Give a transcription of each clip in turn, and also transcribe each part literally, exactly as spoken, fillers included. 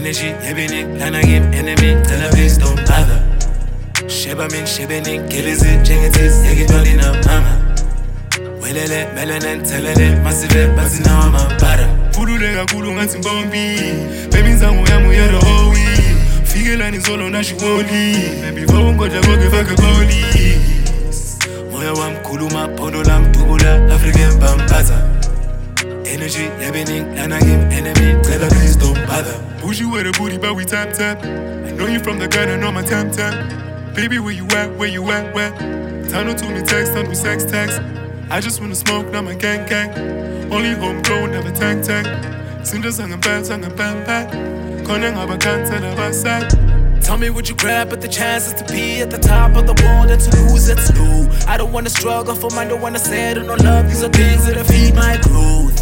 Energy yebening lana game enemy tell her please don't bother. Sheba min shebening kelezi jengetis yegitwali na mama. Welele melanen telele masive bazina wa mabara. Pulule kakulu ngathi mbombi baby nzangu yamu yero howi. Figela ni zolo na shiwoli baby vongoja goge fake boli. Moya wa mkuluma pondo la mtubula African bambaza. Energy yebening lana game enemy tell her please don't bother. Push you with a booty but we tap tap. I know you from the gun, I know my tap tap. Baby, where you at, where you at, where? Tano to me text, tano sex text. I just wanna smoke, now my gang gang. Only homegrown, never tang tang. Sinda sang and bad, sang and bad bad. Konang aba can't tell about sad. Tell me would you grab at the chances to be at the top of the world and to lose it's new. I don't wanna struggle for mine, don't wanna settle no love. These are things that feed my growth.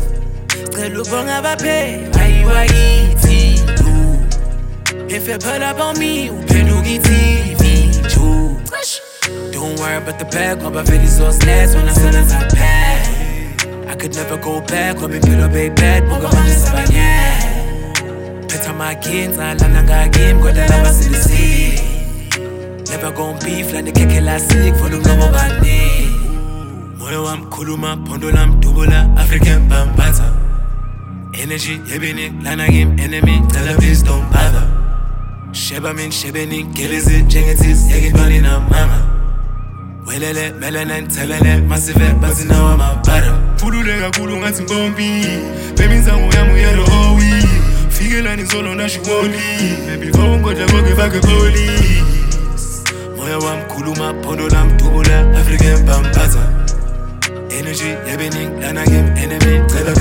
If you pull up on me, upenugi T V too. Don't worry about the back, I'm about really so last when I said as I pass. I could never go back, when me pillow bay bad, moga manje sabanya. Peta my kids, I lananga game, go down I in the sea. Never gon' beef like the keke last sick for the number bandi. Moyo wa mkuluma, pondo la mtubula, African bambaza. Energy, yebening, lana game, enemy, tell her please don't bother. Sheba min shebening, kelezi, jengetis, yegitwali na mama. Welele, melanen, telele, masive, bazina wa mabara. Pulule kakulu ngathi mbombi baby nzangu yamu yero howi. Figela ni zolo na shiwoli baby vongoja goge fake boli. Moya wa mkuluma, pondo la mtubula, African bambaza. Energy, yebening, lana game, enemy, tell her